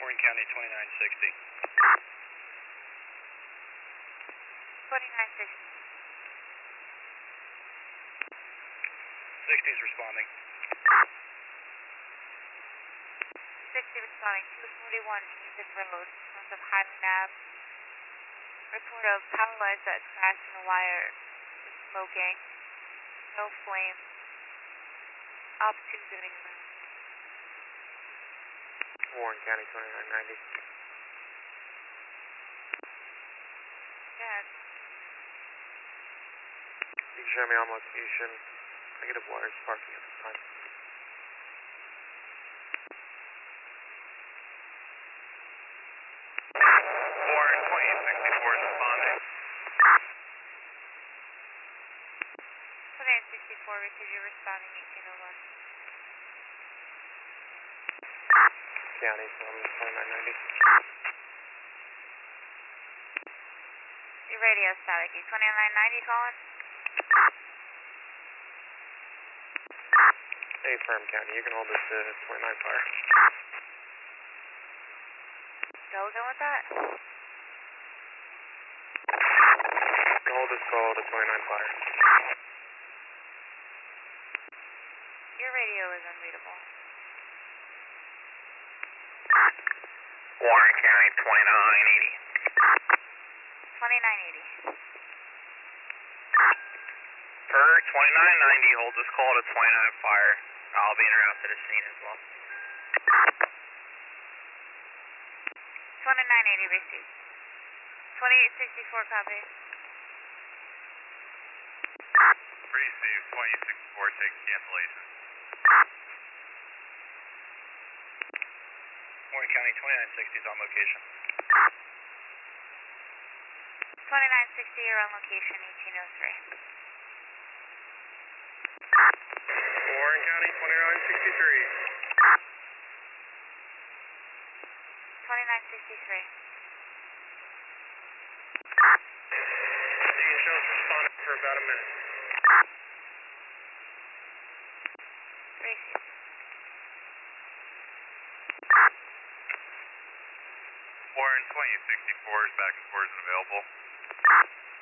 Warren County 2960. 2960. 60's responding. 60 responding. 241 Hazen Road, north of Highland Ave. Report of power lines that crashed in the wire. Smoking. No flame. Up to zoning room. Warren County 2990. Yes. You can show me on location. Negative wires sparking at this time. Warren 2864 is responding. 2864, received your responding 1801. County from 2990. Your radio static. 2990 calling? Hey, Firm County, you can hold this to 29 fire. Go again with that? You can hold this call to 29 fire. Your radio is unreadable. Warren County 2980. 2980. Per 2990, hold this call to 29 fire. I'll be en route to the scene as well. 2980 received. 2864 copy. Received 2064, takes cancellation. Warren County 2960 is on location. 2960, you're on location 1803. Warren County 2963. 2963. You can show us responding for about a minute. Received. Warren 2064 is back and forth and available.